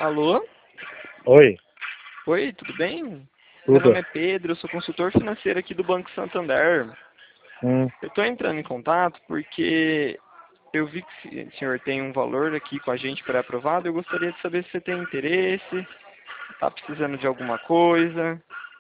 Alô? Oi, Oi, tudo bem? Meu nome tudo. é Pedro, eu sou consultor financeiro aqui do Banco Santander. Hum, Eu estou entrando em contato porque eu vi que o senhor tem um valor aqui com a gente pré-aprovado. Eu gostaria de saber se você tem interesse, está precisando de alguma coisa.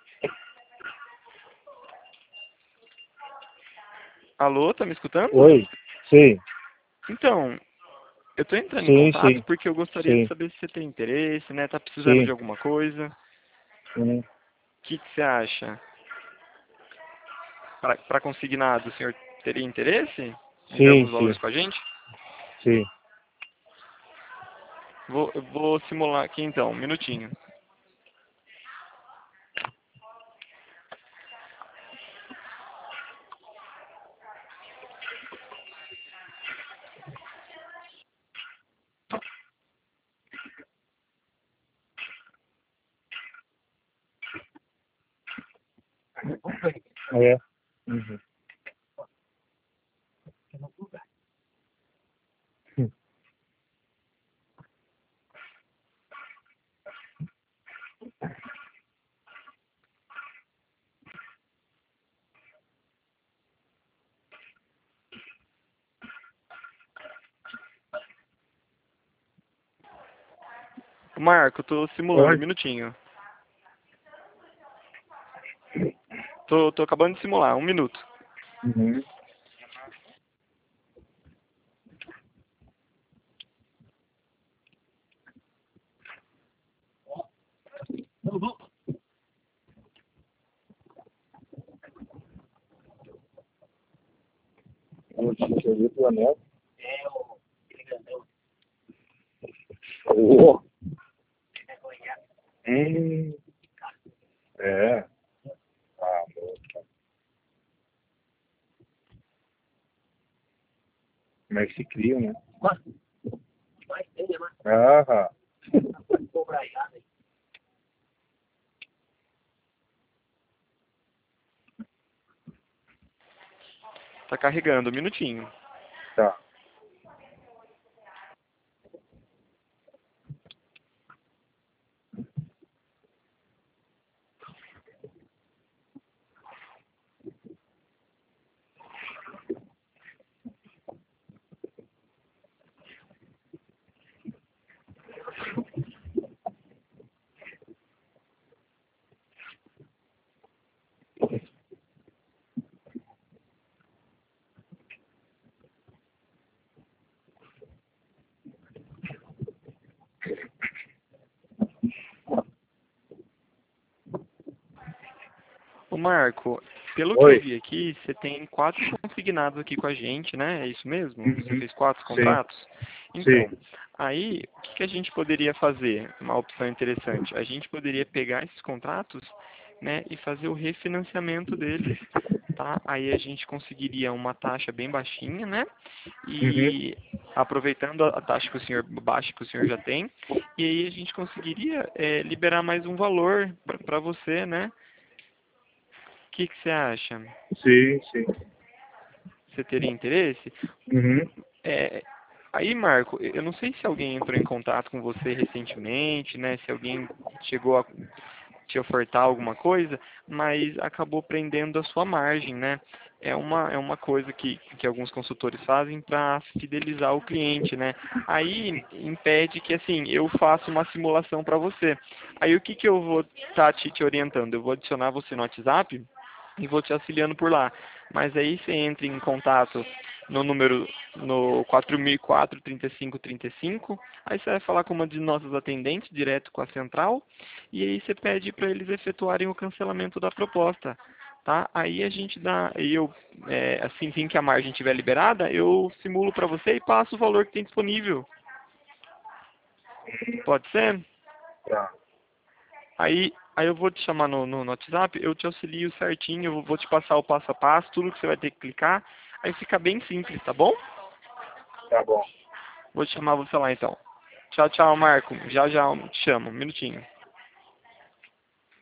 Alô, tá me escutando? oi, sim, Então, eu estou entrando em sim, contato sim, porque eu gostaria de sim, saber se você tem interesse, né? Tá precisando de sim, alguma coisa. hum, O que você acha? Para consignado, o senhor teria interesse em ver sim, alguns valores sim, com a gente? sim. Eu vou simular aqui então, um minutinho. É. Uhum. Marco, eu tô simulando, um Oi? minutinho. Tô acabando de simular, um minuto. Uhum. Notícia ali do anel. Oh. Hum, é. Ah, moça. Como é que se cria, né? Ah, Tá carregando, um minutinho. tá. Ô Marco, pelo que eu Oi. vi aqui, você tem 4 consignados aqui com a gente, né? É isso mesmo? Você Uhum. fez 4 Sim, contratos? Então, sim. aí, o que que a gente poderia fazer? Uma opção interessante. A gente poderia pegar esses contratos, né, e fazer o refinanciamento deles, tá? Aí a gente conseguiria uma taxa bem baixinha, né? Uhum. E aproveitando a taxa que o senhor baixa que o senhor já tem, e aí a gente conseguiria liberar mais um valor para você, né? O que que você acha? Sim, sim. Você teria interesse? Uhum. É, aí, Marco, eu não sei se alguém entrou em contato com você recentemente, né? Se alguém chegou a te ofertar alguma coisa, mas acabou prendendo a sua margem, né? É uma coisa que alguns consultores fazem para fidelizar o cliente, né? Aí impede que, assim, eu faça uma simulação para você. Aí o que que eu vou estar te orientando? Eu vou adicionar você no WhatsApp e vou te auxiliando por lá. Mas aí você entra em contato no número no 4004 3535, aí você vai falar com uma de nossas atendentes direto com a central e aí você pede para eles efetuarem o cancelamento da proposta, tá? Aí a gente dá, assim que a margem estiver liberada, eu simulo para você e passo o valor que tem disponível. Pode ser? Tá. Aí eu vou te chamar no WhatsApp, eu te auxilio certinho, eu vou te passar o passo a passo, tudo que você vai ter que clicar. Aí fica bem simples, tá bom? Tá bom. Vou te chamar você lá então. Tchau, tchau, Marco. Já já te chamo. Um minutinho.